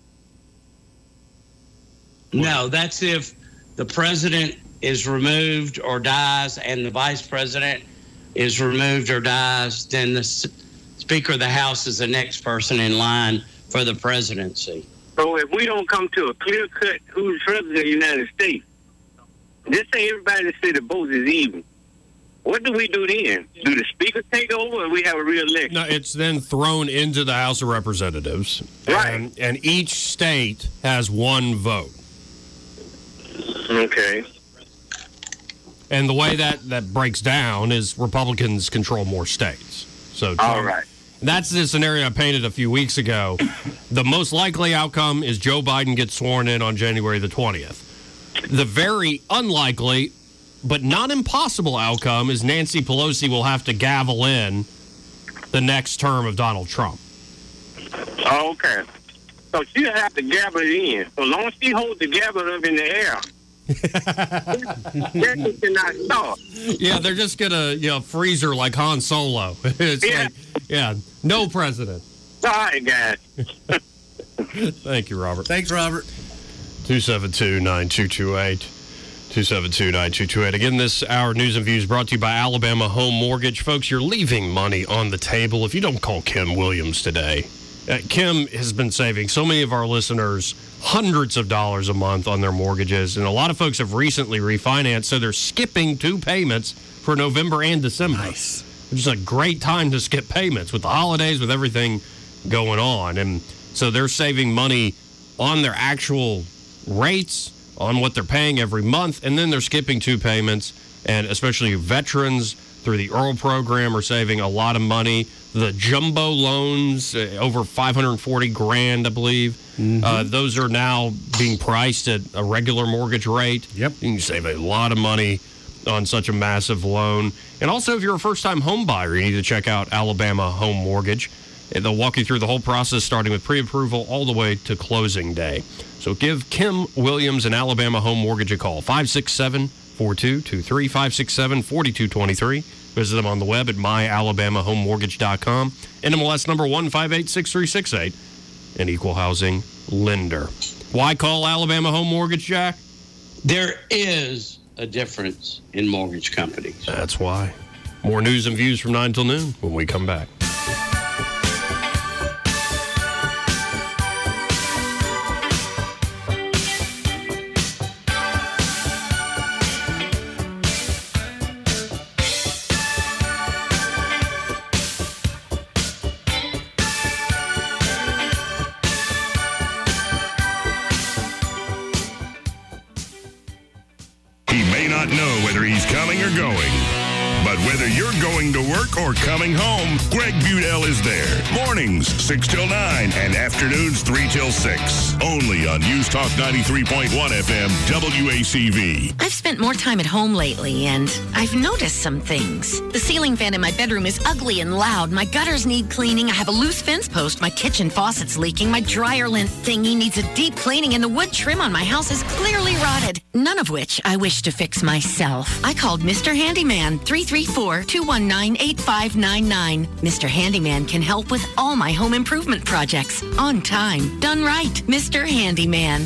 No, that's if the president is removed or dies and the vice president is removed or dies, then the Speaker of the House is the next person in line for the presidency. So if we don't come to a clear cut who's president of the United States, just say everybody say the vote is even. What do we do then? Do the Speaker take over or we have a re-election? No, it's then thrown into the House of Representatives. Right. And each state has one vote. Okay. And the way that breaks down is Republicans control more states. So all right. That's the scenario I painted a few weeks ago. The most likely outcome is Joe Biden gets sworn in on January the 20th. The very unlikely, but not impossible outcome is Nancy Pelosi will have to gavel in the next term of Donald Trump. Oh, okay. So she'll have to gavel it in. So long as she holds the gavel up in the air, that cannot stop. Yeah, they're just going to freeze her like Han Solo. It's no president. All right, guys. Thank you, Robert. Thanks, Robert. 272-9228. 272-9228. Again, this hour news and views brought to you by Alabama Home Mortgage. Folks, you're leaving money on the table if you don't call Kim Williams today. Kim has been saving so many of our listeners hundreds of dollars a month on their mortgages, and a lot of folks have recently refinanced, so they're skipping 2 payments for November and December. Nice. Which is a great time to skip payments with the holidays, with everything going on. And so they're saving money on their actual rates, on what they're paying every month, and then they're skipping 2 payments. And especially veterans through the EARL program are saving a lot of money. The jumbo loans, over $540,000, I believe, those are now being priced at a regular mortgage rate. Yep. You can save a lot of money on such a massive loan. And also, if you're a first-time home buyer, you need to check out Alabama Home Mortgage. They'll walk you through the whole process, starting with pre-approval all the way to closing day. So give Kim Williams and Alabama Home Mortgage a call, 567-4223, 567-4223. Visit them on the web at myalabamahomemortgage.com. NMLS number 1586368, an equal housing lender. Why call Alabama Home Mortgage, Jack? There is a difference in mortgage companies. That's why. More news and views from 9 till noon when we come back. Whether you're going to work or coming home, Greg Budell is there. Mornings, 6 till 9, and afternoons, 3 till 6. Only on News Talk 93.1 FM, WACV. I've spent more time at home lately, and I've noticed some things. The ceiling fan in my bedroom is ugly and loud. My gutters need cleaning. I have a loose fence post. My kitchen faucet's leaking. My dryer lint thingy needs a deep cleaning, and the wood trim on my house is clearly rotted. None of which I wish to fix myself. I called Mr. Handyman, 334-219-8599. Mr. Handyman can help with all my home improvement projects. On time, done right. Mr. Handyman,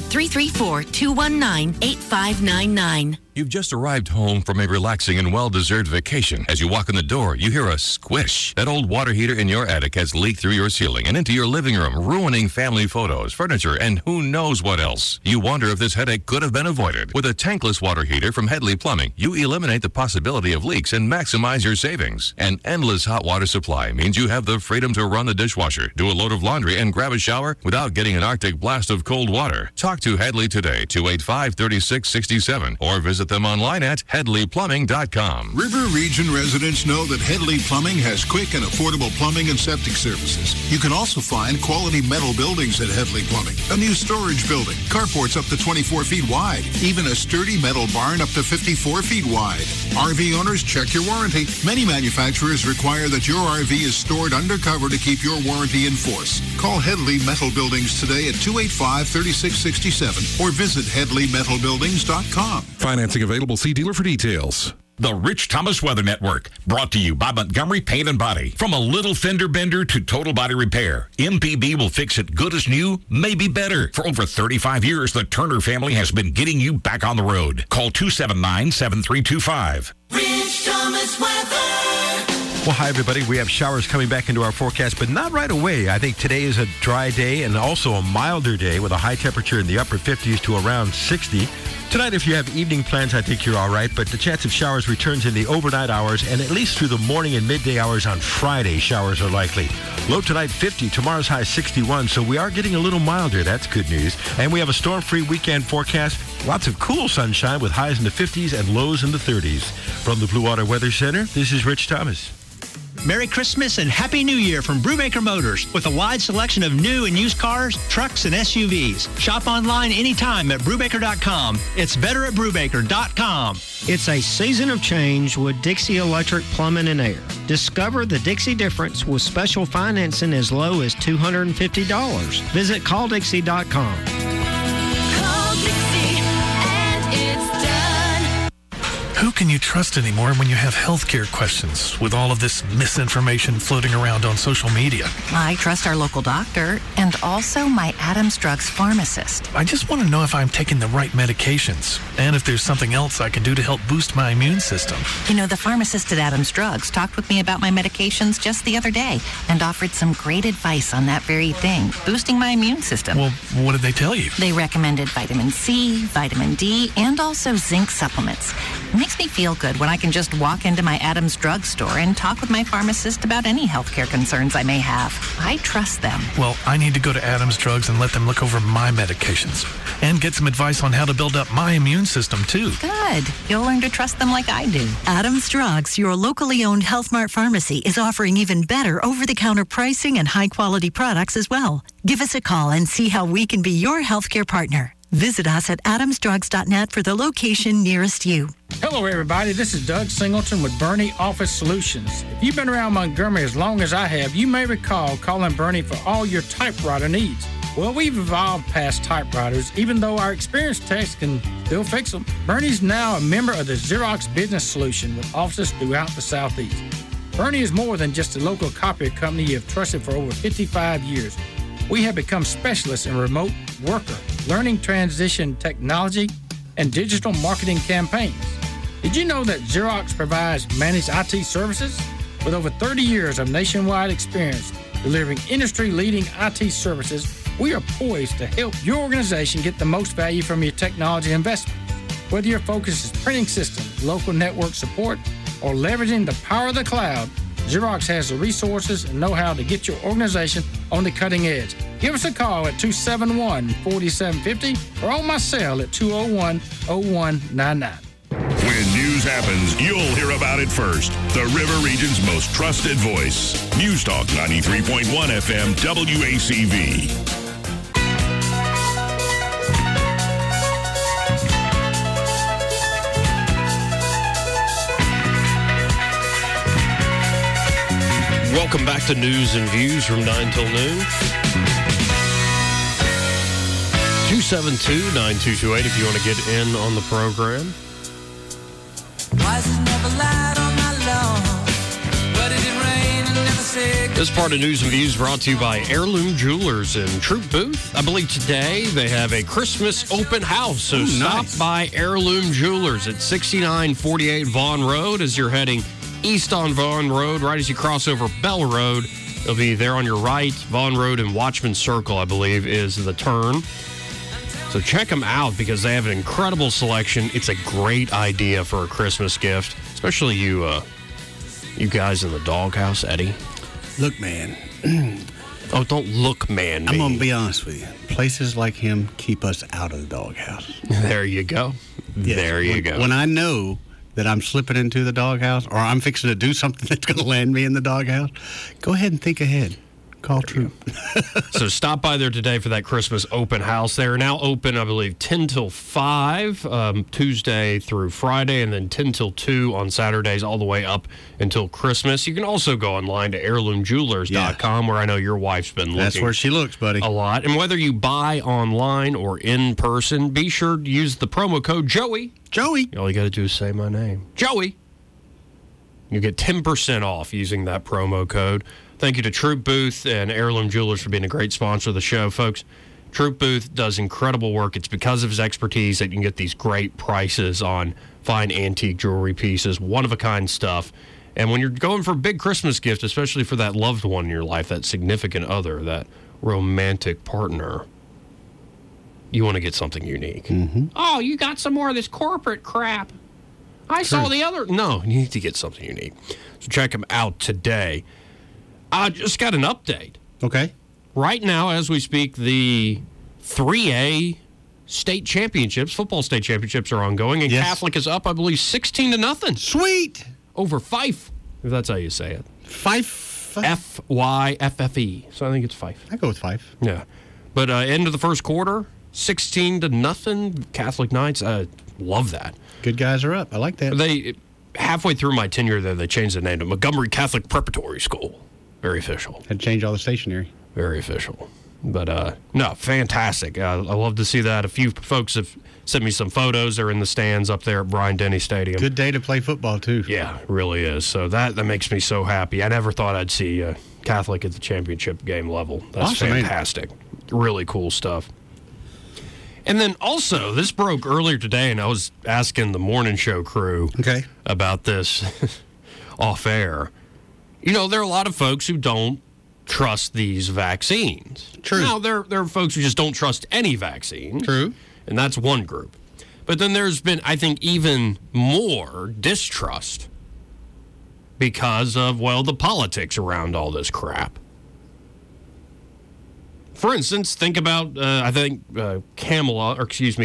334-219-8599. You've just arrived home from a relaxing and well-deserved vacation. As you walk in the door, you hear a squish. That old water heater in your attic has leaked through your ceiling and into your living room, ruining family photos, furniture, and who knows what else. You wonder if this headache could have been avoided. With a tankless water heater from Headley Plumbing, you eliminate the possibility of leaks and maximize your savings. An endless hot water supply means you have the freedom to run the dishwasher, do a load of laundry, and grab a shower without getting an Arctic blast of cold water. Talk to Headley today, 285-3667, or visit them online at HeadleyPlumbing.com. River Region residents know that Headley Plumbing has quick and affordable plumbing and septic services. You can also find quality metal buildings at Headley Plumbing. A new storage building, carports up to 24 feet wide, even a sturdy metal barn up to 54 feet wide. RV owners, check your warranty. Many manufacturers require that your RV is stored undercover to keep your warranty in force. Call Headley Metal Buildings today at 285-3667 or visit HeadleyMetalBuildings.com. Financing available. See dealer for details. The Rich Thomas Weather Network, brought to you by Montgomery Paint and Body. From a little fender bender to total body repair, MPB will fix it good as new, maybe better. For over 35 years, the Turner family has been getting you back on the road. Call 279-7325. Rich Thomas Weather. Well, hi, everybody. We have showers coming back into our forecast, but not right away. I think today is a dry day and also a milder day with a high temperature in the upper 50s to around 60. Tonight, if you have evening plans, I think you're all right, but the chance of showers returns in the overnight hours, and at least through the morning and midday hours on Friday, showers are likely. Low tonight, 50. Tomorrow's high, 61, so we are getting a little milder. That's good news. And we have a storm-free weekend forecast. Lots of cool sunshine with highs in the 50s and lows in the 30s. From the Blue Water Weather Center, this is Rich Thomas. Merry Christmas and Happy New Year from Brubaker Motors with a wide selection of new and used cars, trucks, and SUVs. Shop online anytime at Brubaker.com. It's better at Brubaker.com. It's a season of change with Dixie Electric Plumbing and Air. Discover the Dixie difference with special financing as low as $250. Visit CallDixie.com. Who can you trust anymore when you have healthcare questions with all of this misinformation floating around on social media? I trust our local doctor and also my Adams Drugs pharmacist. I just want to know if I'm taking the right medications and if there's something else I can do to help boost my immune system. You know, the pharmacist at Adams Drugs talked with me about my medications just the other day and offered some great advice on that very thing, boosting my immune system. Well, what did they tell you? They recommended vitamin C, vitamin D, and also zinc supplements. It makes me feel good when I can just walk into my Adams Drug Store and talk with my pharmacist about any healthcare concerns I may have. I trust them. Well, I need to go to Adams Drugs and let them look over my medications and get some advice on how to build up my immune system, too. Good. You'll learn to trust them like I do. Adams Drugs, your locally owned Health Mart pharmacy, is offering even better over-the-counter pricing and high-quality products as well. Give us a call and see how we can be your healthcare partner. Visit us at adamsdrugs.net for the location nearest you. Hello, everybody. This is Doug Singleton with Bernie Office Solutions. If you've been around Montgomery as long as I have, you may recall calling Bernie for all your typewriter needs. Well, we've evolved past typewriters, even though our experienced techs can still fix them. Bernie's now a member of the Xerox Business Solution with offices throughout the Southeast. Bernie is more than just a local copier company you have trusted for over 55 years. We have become specialists in remote worker, learning transition technology, and digital marketing campaigns. Did you know that Xerox provides managed IT services? With over 30 years of nationwide experience delivering industry-leading IT services, we are poised to help your organization get the most value from your technology investment. Whether your focus is printing systems, local network support, or leveraging the power of the cloud, Xerox has the resources and know-how to get your organization on the cutting edge. Give us a call at 271-4750 or on my cell at 201-0199. When news happens, you'll hear about it first. The River Region's most trusted voice. News Talk 93.1 FM WACV. Welcome back to News and Views from 9 till noon. 272-9228 if you want to get in on the program. This part of News and Views brought to you by Heirloom Jewelers in Troop Booth. I believe today they have a Christmas open house, so stop by Heirloom Jewelers at 6948 Vaughn Road as you're heading east on Vaughn Road, right as you cross over Bell Road. It'll be there on your right. Vaughn Road and Watchman Circle, I believe, is the turn. So check them out because they have an incredible selection. It's a great idea for a Christmas gift, especially you guys in the doghouse, Eddie. Look, man. Oh, don't look, man. I'm going to be honest with you. Places like him keep us out of the doghouse. There you go. Yes. There you go. When I know that I'm slipping into the doghouse or I'm fixing to do something that's going to land me in the doghouse, go ahead and think ahead. Call Troop. So stop by there today for that Christmas open house. They are now open, I believe, 10 till 5, Tuesday through Friday, and then 10 till 2 on Saturdays all the way up until Christmas. You can also go online to heirloomjewelers.com, where I know your wife's been looking. That's where she looks, buddy. A lot. And whether you buy online or in person, be sure to use the promo code Joey. Joey. All you got to do is say my name. Joey. You get 10% off using that promo code. Thank you to Troop Booth and Heirloom Jewelers for being a great sponsor of the show, folks. Troop Booth does incredible work. It's because of his expertise that you can get these great prices on fine antique jewelry pieces, one-of-a-kind stuff. And when you're going for a big Christmas gift, especially for that loved one in your life, that significant other, that romantic partner, you want to get something unique. Mm-hmm. Oh, you got some more of this corporate crap. I saw the other. No, you need to get something unique. So check them out today. I just got an update. Okay. Right now, as we speak, the 3A state championships, football state championships are ongoing, and Catholic is up, I believe, 16-0. Sweet. Over Fife, if that's how you say it. Fife? F-Y-F-F-E. So I think it's Fife. I go with Fife. Yeah. But end of the first quarter, 16-0, Catholic Knights. Love that. Good guys are up. I like that. They halfway through my tenure there, they changed the name to Montgomery Catholic Preparatory School. Very official. Had to change all the stationery. Very official. But, no, fantastic. I love to see that. A few folks have sent me some photos. They're in the stands up there at Bryant-Denny Stadium. Good day to play football, too. Yeah, it really is. So that makes me so happy. I never thought I'd see Catholic at the championship game level. That's awesome, fantastic. Really cool stuff. And then also, this broke earlier today, and I was asking the morning show crew about this off air. You know, there are a lot of folks who don't trust these vaccines. True. Now, there are folks who just don't trust any vaccine. True. And that's one group. But then there's been, I think, even more distrust because of, well, the politics around all this crap. For instance, think about, I think, Kamala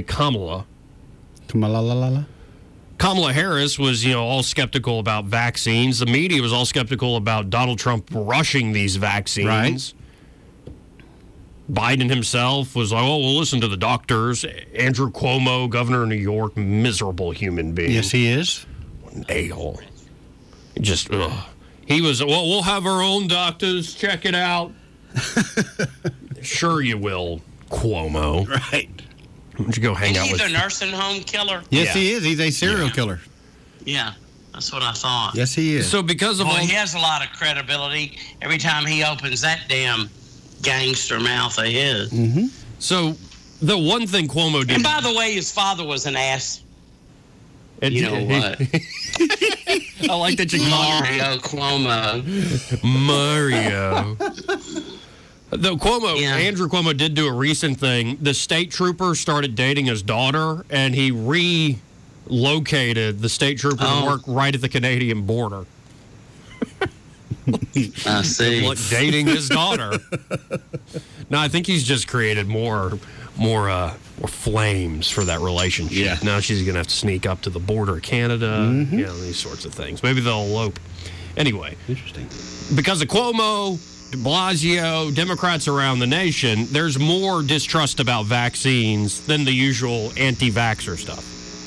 Harris was, all skeptical about vaccines. The media was all skeptical about Donald Trump rushing these vaccines. Right. Biden himself was like, oh, well, listen to the doctors. Andrew Cuomo, governor of New York, miserable human being. Yes, he is. What an a-hole. Just, ugh. He was, well, we'll have our own doctors. Check it out. Sure you will, Cuomo. Right. Why don't you go hang out with... Is he the nursing home killer? Yes, he is. He's a serial killer. Yeah, that's what I thought. Yes, he is. So because of he has a lot of credibility every time he opens that damn gangster mouth of his. Mm-hmm. So the one thing Cuomo did... And by the way, his father was an ass. You know what? I like that you Mario Cuomo. Mario. Though Andrew Cuomo did do a recent thing. The state trooper started dating his daughter, and he relocated the state trooper to work right at the Canadian border. I see. Like dating his daughter. No, I think he's just created more flames for that relationship. Yeah. Now she's going to have to sneak up to the border of Canada, these sorts of things. Maybe they'll elope. Anyway. Interesting. Because of Cuomo, de Blasio, Democrats around the nation, there's more distrust about vaccines than the usual anti-vaxxer stuff.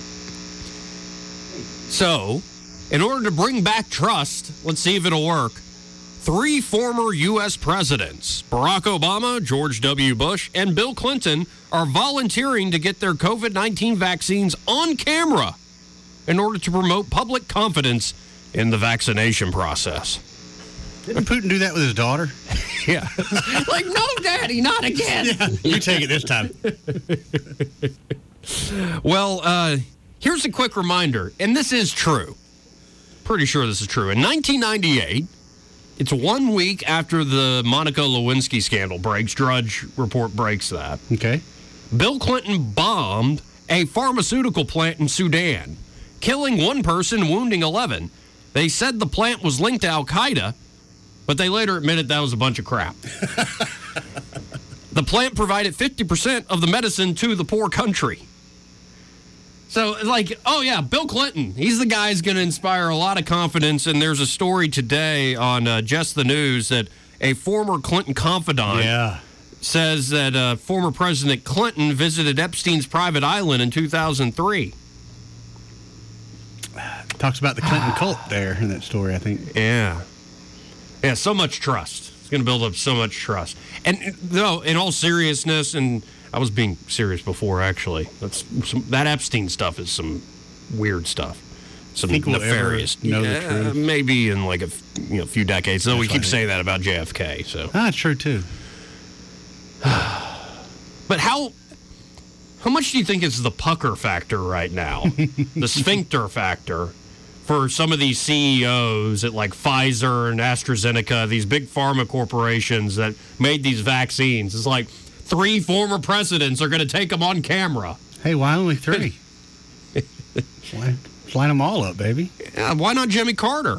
So, in order to bring back trust, let's see if it'll work. 3 former U.S. presidents, Barack Obama, George W. Bush, and Bill Clinton, are volunteering to get their COVID-19 vaccines on camera in order to promote public confidence in the vaccination process. Didn't Putin do that with his daughter? Yeah. Like, no, Daddy, not again. Yeah, you take it this time. Well, here's a quick reminder, and this is true. Pretty sure this is true. In 1998, it's 1 week after the Monica Lewinsky scandal breaks. Drudge Report breaks that. Okay. Bill Clinton bombed a pharmaceutical plant in Sudan, killing 1 person, wounding 11. They said the plant was linked to Al-Qaeda, but they later admitted that was a bunch of crap. The plant provided 50% of the medicine to the poor country. So, like, oh, yeah, Bill Clinton, he's the guy who's going to inspire a lot of confidence. And there's a story today on Just the News that a former Clinton confidant says that former President Clinton visited Epstein's private island in 2003. Talks about the Clinton cult there in that story, I think. Yeah. Yeah, so much trust. It's going to build up so much trust. And, no, in all seriousness, and I was being serious before, actually. That Epstein stuff is some weird stuff. Some nefarious. Know the truth? Maybe in like a few decades. Though we keep saying that about JFK. So that's true too. But how much do you think is the pucker factor right now? The sphincter factor for some of these CEOs at like Pfizer and AstraZeneca, these big pharma corporations that made these vaccines? It's like 3 former presidents are going to take them on camera. Hey, why only 3? Line them all up, baby. Yeah, why not Jimmy Carter?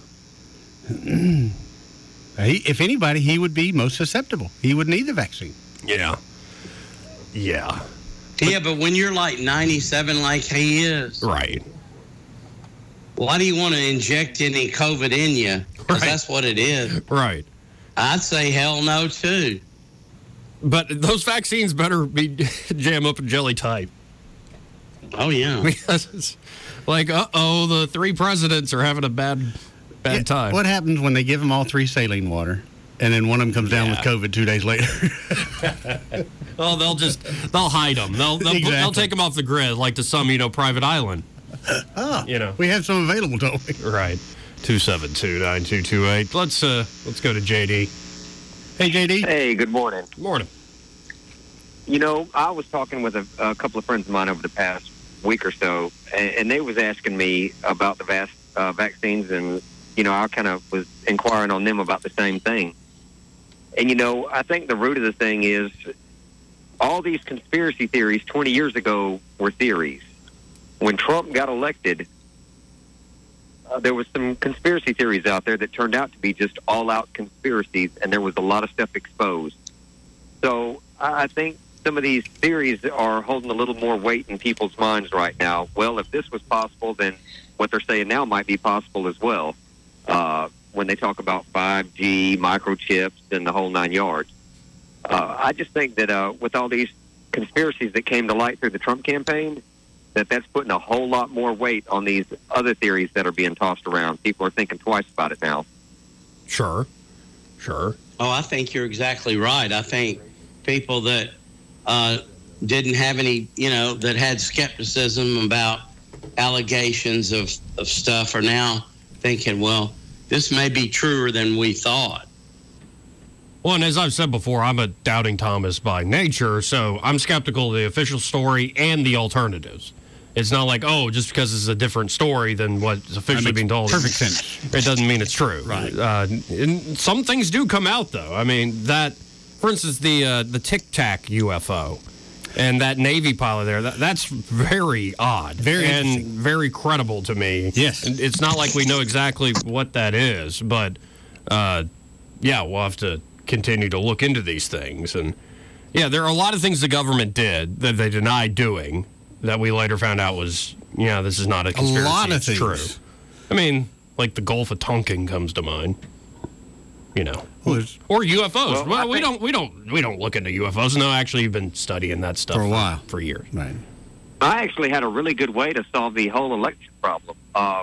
If anybody, he would be most susceptible. He would need the vaccine. Yeah. Yeah. Yeah, but when you're like 97 like he is. Right. Why do you want to inject any COVID in you? Because that's what it is. Right. I'd say hell no, too. But those vaccines better be jam up and jelly type. Oh, yeah. Because it's like, the 3 presidents are having a bad time. What happens when they give them all 3 saline water, and then one of them comes down with COVID 2 days later? Oh, they'll hide them. They'll take them off the grid like to some, private island. We have some available, don't we? Right. 272-9228. Let's go to JD. Hey, JD. Hey, good morning. Morning. I was talking with a couple of friends of mine over the past week or so, and they was asking me about the vaccines, and, I kind of was inquiring on them about the same thing. And, I think the root of the thing is all these conspiracy theories 20 years ago were theories. When Trump got elected, there was some conspiracy theories out there that turned out to be just all-out conspiracies, and there was a lot of stuff exposed. So I think some of these theories are holding a little more weight in people's minds right now. Well, if this was possible, then what they're saying now might be possible as well, when they talk about 5G, microchips, and the whole 9 yards. I just think that with all these conspiracies that came to light through the Trump campaign, that's putting a whole lot more weight on these other theories that are being tossed around. People are thinking twice about it now. Sure. Oh, I think you're exactly right. I think people that didn't have any, that had skepticism about allegations of stuff are now thinking, well, this may be truer than we thought. Well, and as I've said before, I'm a doubting Thomas by nature, so I'm skeptical of the official story and the alternatives. It's not like, just because it's a different story than what's officially being told. Perfect sense. It doesn't mean it's true. Right. And some things do come out, though. I mean, for instance, the Tic Tac UFO and that Navy pilot there, that's very odd. And very credible to me. Yes. It's not like we know exactly what that is, but, we'll have to continue to look into these things. And, there are a lot of things the government did that they denied doing that we later found out was, this is not a conspiracy. A lot of it's things. True. I mean, like the Gulf of Tonkin comes to mind. Or UFOs. Well, we don't look into UFOs. No, actually, you've been studying that stuff for a while, for years. Right. I actually had a really good way to solve the whole election problem.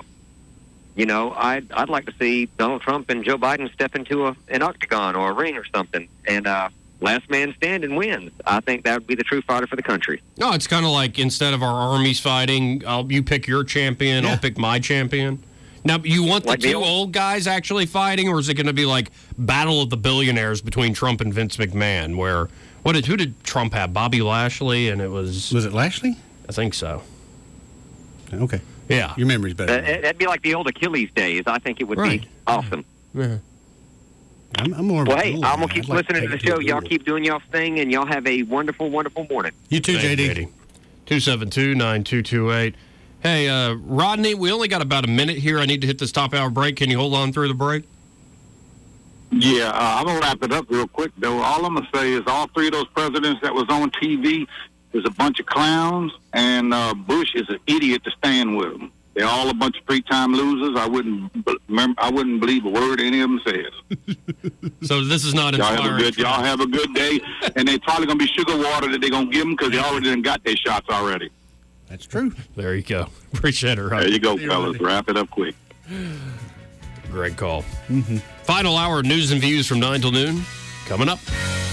I'd like to see Donald Trump and Joe Biden step into an octagon or a ring or something, and last man standing wins. I think that would be the true fighter for the country. No, it's kind of like instead of our armies fighting, you pick your champion, I'll pick my champion. Now, you want the two old guys actually fighting, or is it going to be like Battle of the Billionaires between Trump and Vince McMahon, where who did Trump have? Bobby Lashley, and it was... Was it Lashley? I think so. Okay. Yeah. Your memory's better. That'd be like the old Achilles days. I think it would be awesome. Yeah. I'm more. Well, hey, I'm gonna keep listening to the show. Y'all keep doing y'all's thing, and y'all have a wonderful, wonderful morning. You too, JD. 272-9228. Hey, Rodney, we only got about a minute here. I need to hit this top hour break. Can you hold on through the break? Yeah, I'm going to wrap it up real quick, though. All I'm going to say is all 3 of those presidents that was on TV is a bunch of clowns, and Bush is an idiot to stand with them. They're all a bunch of three-time losers. I wouldn't believe a word any of them says. So this is not inspiring. Y'all have a good day, and they're probably going to be sugar water that they're going to give them because they already done got their shots already. That's true. There you go. Appreciate it, Rodney. There you go, fellas. Wrap it up quick. Great call. Final hour news and views from 9 till noon coming up.